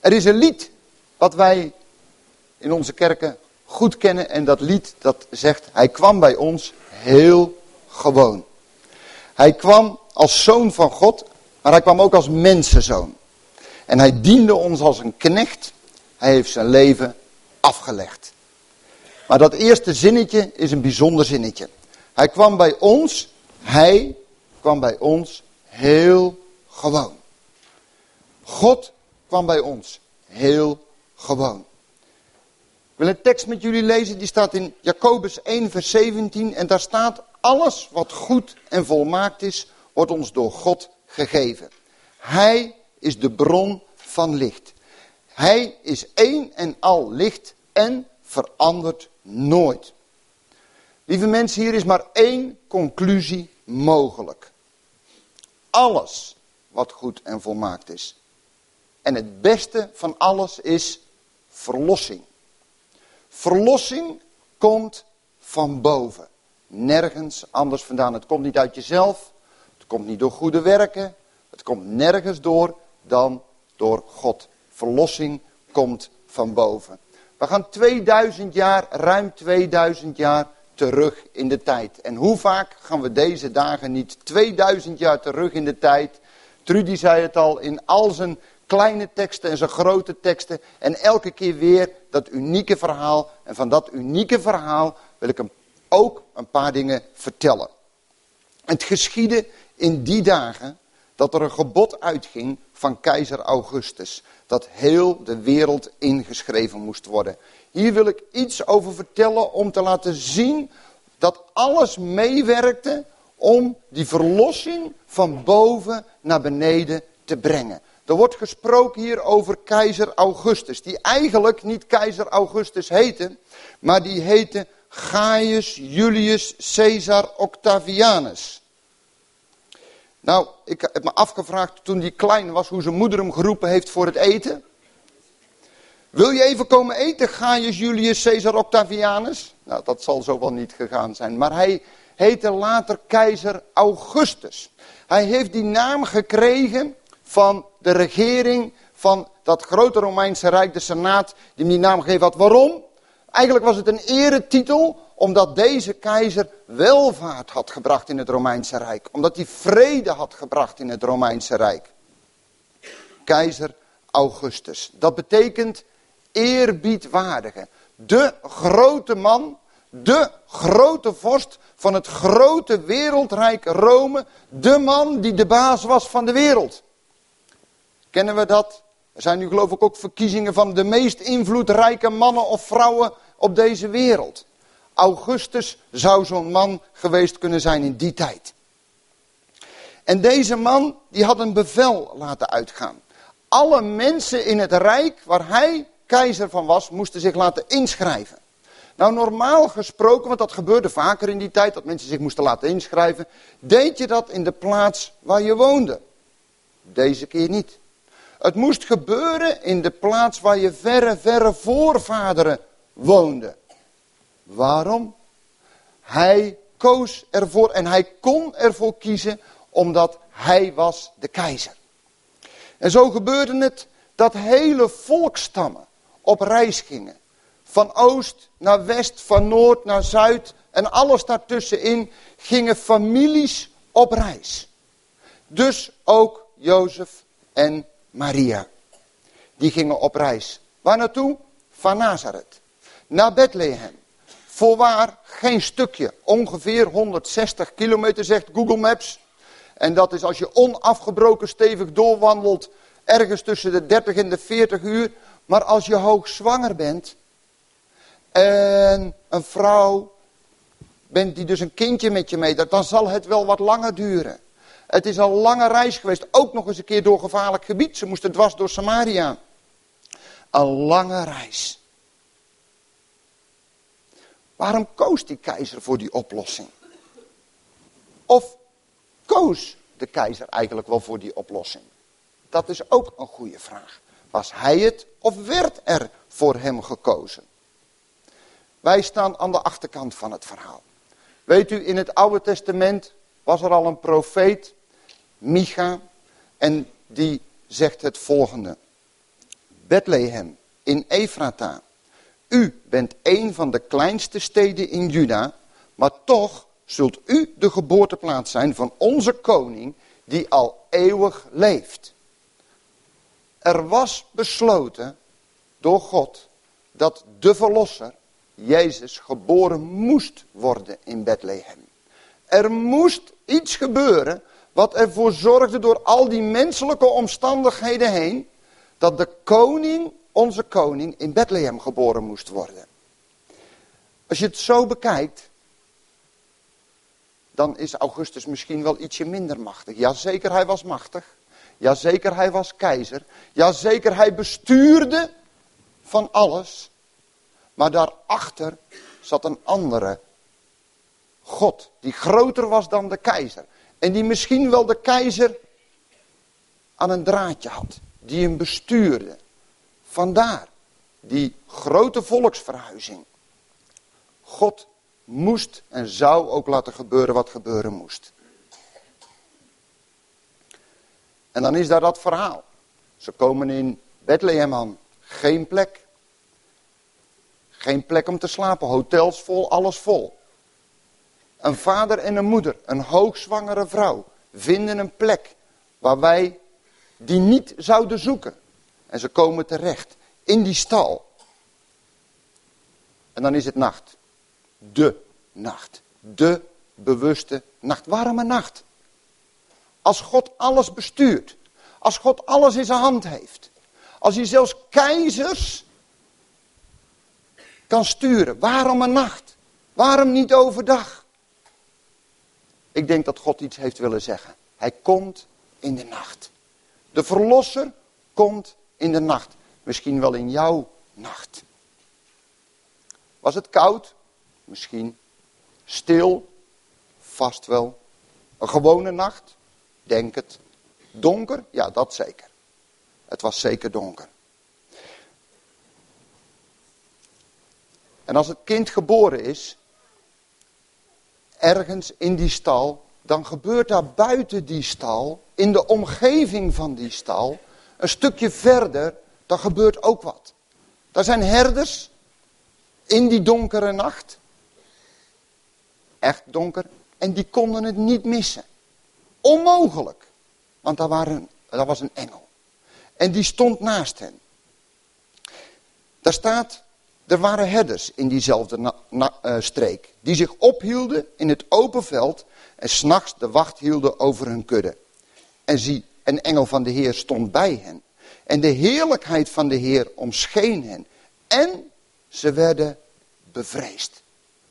Er is een lied wat wij in onze kerken goed kennen. En dat lied dat zegt, hij kwam bij ons heel gewoon. Hij kwam als zoon van God, maar hij kwam ook als mensenzoon. En hij diende ons als een knecht. Hij heeft zijn leven afgelegd. Maar dat eerste zinnetje is een bijzonder zinnetje. Hij kwam bij ons heel gewoon. God kwam bij ons heel gewoon. Ik wil een tekst met jullie lezen, die staat in Jacobus 1 vers 17. En daar staat, alles wat goed en volmaakt is, wordt ons door God gegeven. Hij is de bron van licht. Hij is één en al licht en verandert nooit. Lieve mensen, hier is maar één conclusie mogelijk. Alles wat goed en volmaakt is. En het beste van alles is verlossing. Verlossing komt van boven. Nergens anders vandaan. Het komt niet uit jezelf. Het komt niet door goede werken. Het komt nergens door dan door God. Verlossing komt van boven. We gaan 2000 jaar, ruim 2000 jaar terug in de tijd. En hoe vaak gaan we deze dagen niet 2000 jaar terug in de tijd? Trudy zei het al, in al zijn kleine teksten en zijn grote teksten. En elke keer weer dat unieke verhaal. En van dat unieke verhaal wil ik hem ook een paar dingen vertellen. Het geschiedde in die dagen dat er een gebod uitging van keizer Augustus. Dat heel de wereld ingeschreven moest worden. Hier wil ik iets over vertellen om te laten zien dat alles meewerkte om die verlossing van boven naar beneden te brengen. Er wordt gesproken hier over keizer Augustus. Die eigenlijk niet keizer Augustus heette, maar die heette Gaius Julius Caesar Octavianus. Nou, ik heb me afgevraagd toen hij klein was hoe zijn moeder hem geroepen heeft voor het eten. Wil je even komen eten, Gaius Julius Caesar Octavianus? Nou, dat zal zo wel niet gegaan zijn. Maar hij heette later keizer Augustus. Hij heeft die naam gekregen van de regering van dat grote Romeinse Rijk, de Senaat, die hem die naam gegeven had. Waarom? Eigenlijk was het een eretitel, omdat deze keizer welvaart had gebracht in het Romeinse Rijk. Omdat hij vrede had gebracht in het Romeinse Rijk. Keizer Augustus. Dat betekent eerbiedwaardige. De grote man, de grote vorst van het grote wereldrijk Rome. De man die de baas was van de wereld. Kennen we dat? Er zijn nu geloof ik ook verkiezingen van de meest invloedrijke mannen of vrouwen op deze wereld. Augustus zou zo'n man geweest kunnen zijn in die tijd. En deze man die had een bevel laten uitgaan. Alle mensen in het rijk waar hij keizer van was, moesten zich laten inschrijven. Nou, normaal gesproken, want dat gebeurde vaker in die tijd, dat mensen zich moesten laten inschrijven, deed je dat in de plaats waar je woonde. Deze keer niet. Het moest gebeuren in de plaats waar je verre voorvaderen woonden. Waarom? Hij koos ervoor en hij kon ervoor kiezen omdat hij was de keizer. En zo gebeurde het dat hele volkstammen op reis gingen. Van oost naar west, van noord naar zuid en alles daartussenin gingen families op reis. Dus ook Jozef en Maria. Die gingen op reis. Waar naartoe? Van Nazareth. Naar Bethlehem. Voorwaar geen stukje. Ongeveer 160 kilometer zegt Google Maps. En dat is als je onafgebroken stevig doorwandelt. Ergens tussen de 30 en de 40 uur. Maar als je hoogzwanger bent. En een vrouw bent die dus een kindje met je mee. Dan zal het wel wat langer duren. Het is een lange reis geweest. Ook nog eens een keer door gevaarlijk gebied. Ze moesten dwars door Samaria. Een lange reis. Waarom koos die keizer voor die oplossing? Of koos de keizer eigenlijk wel voor die oplossing? Dat is ook een goede vraag. Was hij het of werd er voor hem gekozen? Wij staan aan de achterkant van het verhaal. Weet u, in het Oude Testament was er al een profeet, Micha, en die zegt het volgende. Bethlehem in Efrata. U bent een van de kleinste steden in Juda, maar toch zult u de geboorteplaats zijn van onze koning die al eeuwig leeft. Er was besloten door God dat de verlosser, Jezus, geboren moest worden in Bethlehem. Er moest iets gebeuren wat ervoor zorgde door al die menselijke omstandigheden heen, dat de koning, onze koning, in Bethlehem geboren moest worden. Als je het zo bekijkt, dan is Augustus misschien wel ietsje minder machtig. Jazeker, hij was machtig. Jazeker, hij was keizer. Jazeker, hij bestuurde van alles. Maar daarachter zat een andere God, die groter was dan de keizer. En die misschien wel de keizer aan een draadje had. Die hem bestuurde. Vandaar die grote volksverhuizing. God moest en zou ook laten gebeuren wat gebeuren moest. En dan is daar dat verhaal. Ze komen in Bethlehem aan. Geen plek. Geen plek om te slapen. Hotels vol, alles vol. Een vader en een moeder, een hoogzwangere vrouw, vinden een plek waar wij die niet zouden zoeken. En ze komen terecht in die stal. En dan is het nacht. De nacht. De bewuste nacht. Waarom een nacht? Als God alles bestuurt. Als God alles in zijn hand heeft. Als hij zelfs keizers kan sturen. Waarom een nacht? Waarom niet overdag? Ik denk dat God iets heeft willen zeggen. Hij komt in de nacht. De verlosser komt in de nacht. Misschien wel in jouw nacht. Was het koud? Misschien. Stil? Vast wel. Een gewone nacht? Denk het. Donker? Ja, dat zeker. Het was zeker donker. En als het kind geboren is, ergens in die stal, dan gebeurt daar buiten die stal, in de omgeving van die stal, een stukje verder, dan gebeurt ook wat. Daar zijn herders in die donkere nacht. Echt donker. En die konden het niet missen. Onmogelijk. Want daar was een engel. En die stond naast hen. Daar staat, er waren herders in diezelfde streek. Die zich ophielden in het open veld. En 's nachts de wacht hielden over hun kudde. En zie, een engel van de Heer stond bij hen. En de heerlijkheid van de Heer omscheen hen. En ze werden bevreesd.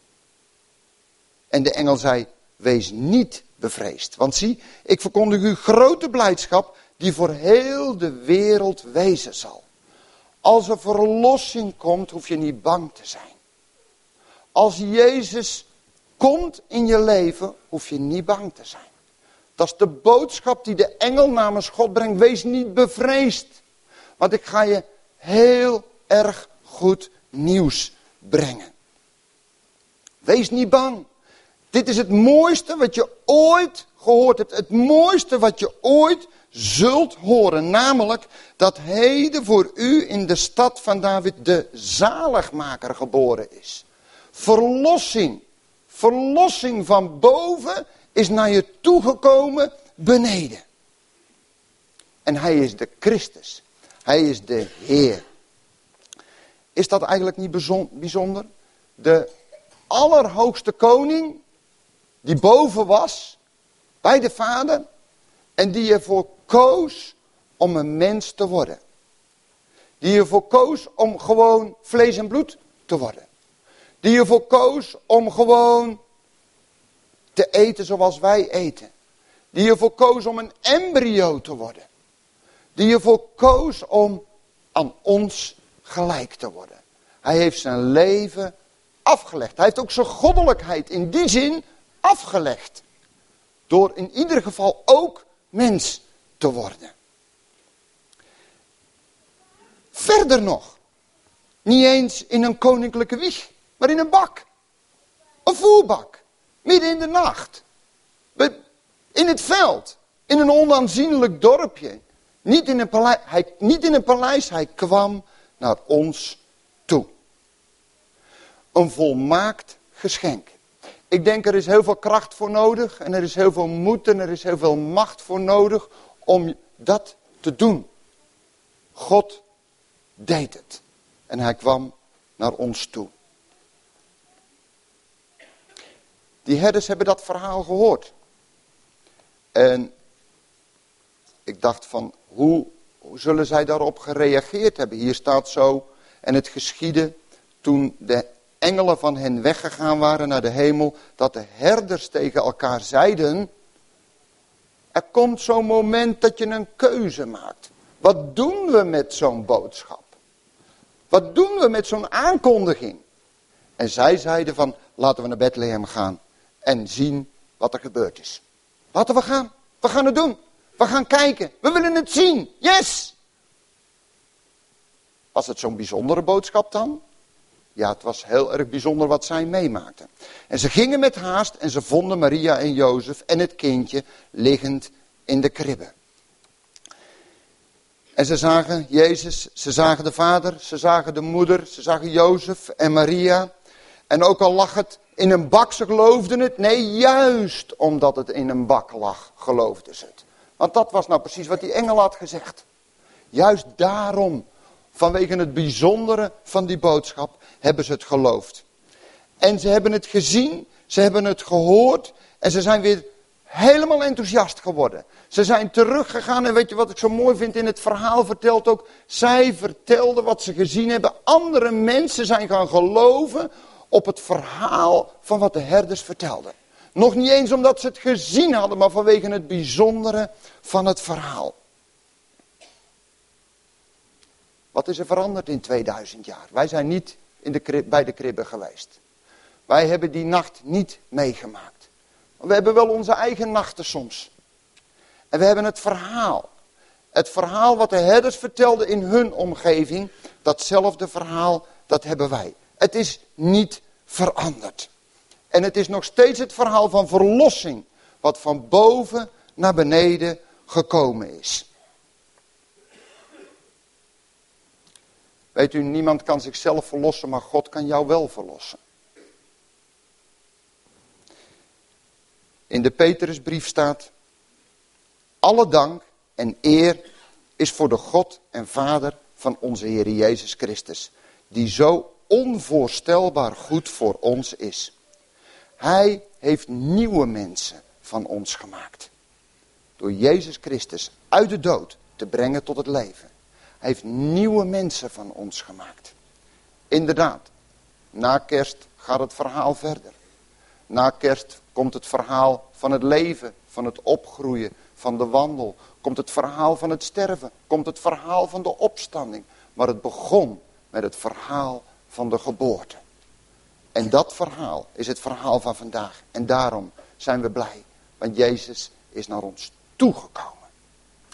En de engel zei, wees niet bevreesd. Want zie, ik verkondig u grote blijdschap die voor heel de wereld wezen zal. Als er verlossing komt, hoef je niet bang te zijn. Als Jezus komt in je leven, hoef je niet bang te zijn. Dat is de boodschap die de engel namens God brengt. Wees niet bevreesd. Want ik ga je heel erg goed nieuws brengen. Wees niet bang. Dit is het mooiste wat je ooit gehoord hebt. Het mooiste wat je ooit zult horen. Namelijk dat heden voor u in de stad van David de zaligmaker geboren is. Verlossing. Verlossing van boven is naar je toegekomen beneden. En hij is de Christus. Hij is de Heer. Is dat eigenlijk niet bijzonder? De allerhoogste koning die boven was bij de Vader en die ervoor koos om een mens te worden. Die ervoor koos om gewoon vlees en bloed te worden. Die ervoor koos om gewoon te eten zoals wij eten. Die ervoor koos om een embryo te worden. Die ervoor koos om aan ons gelijk te worden. Hij heeft zijn leven afgelegd. Hij heeft ook zijn goddelijkheid in die zin afgelegd. Door in ieder geval ook mens te worden. Verder nog. Niet eens in een koninklijke wieg, maar in een bak. Een voerbak. Midden in de nacht. In het veld. In een onaanzienlijk dorpje. Niet in een paleis, hij kwam naar ons toe. Een volmaakt geschenk. Ik denk er is heel veel kracht voor nodig en er is heel veel moed en er is heel veel macht voor nodig om dat te doen. God deed het en hij kwam naar ons toe. Die herders hebben dat verhaal gehoord. En ik dacht van, hoe zullen zij daarop gereageerd hebben? Hier staat zo, en het geschiedde toen de engelen van hen weggegaan waren naar de hemel, dat de herders tegen elkaar zeiden, er komt zo'n moment dat je een keuze maakt. Wat doen we met zo'n boodschap? Wat doen we met zo'n aankondiging? En zij zeiden van, laten we naar Bethlehem gaan en zien wat er gebeurd is. Laten we gaan. We gaan het doen. We gaan kijken. We willen het zien. Yes! Was het zo'n bijzondere boodschap dan? Ja, het was heel erg bijzonder wat zij meemaakten. En ze gingen met haast en ze vonden Maria en Jozef en het kindje liggend in de kribbe. En ze zagen Jezus, ze zagen de vader, ze zagen de moeder, ze zagen Jozef en Maria. En ook al lag het in een bak, ze geloofden het. Nee, juist omdat het in een bak lag, geloofden ze het. Want dat was nou precies wat die engel had gezegd. Juist daarom, vanwege het bijzondere van die boodschap, hebben ze het geloofd. En ze hebben het gezien, ze hebben het gehoord en ze zijn weer helemaal enthousiast geworden. Ze zijn teruggegaan en weet je wat ik zo mooi vind in het verhaal vertelt ook. Zij vertelden wat ze gezien hebben. Andere mensen zijn gaan geloven op het verhaal van wat de herders vertelden. Nog niet eens omdat ze het gezien hadden, maar vanwege het bijzondere van het verhaal. Wat is er veranderd in 2000 jaar? Wij zijn niet bij de kribbe geweest. Wij hebben die nacht niet meegemaakt. Maar we hebben wel onze eigen nachten soms. En we hebben het verhaal. Het verhaal wat de herders vertelden in hun omgeving. Datzelfde verhaal, dat hebben wij. Het is niet veranderd. En het is nog steeds het verhaal van verlossing. Wat van boven naar beneden gekomen is. Weet u, niemand kan zichzelf verlossen, maar God kan jou wel verlossen. In de Petrusbrief staat, alle dank en eer is voor de God en Vader van onze Heer Jezus Christus, die zo onvoorstelbaar goed voor ons is. Hij heeft nieuwe mensen van ons gemaakt. Door Jezus Christus uit de dood te brengen tot het leven. Hij heeft nieuwe mensen van ons gemaakt. Inderdaad, na kerst gaat het verhaal verder. Na kerst komt het verhaal van het leven, van het opgroeien, van de wandel. Komt het verhaal van het sterven, komt het verhaal van de opstanding. Maar het begon met het verhaal van de geboorte. En dat verhaal is het verhaal van vandaag. En daarom zijn we blij, want Jezus is naar ons toegekomen.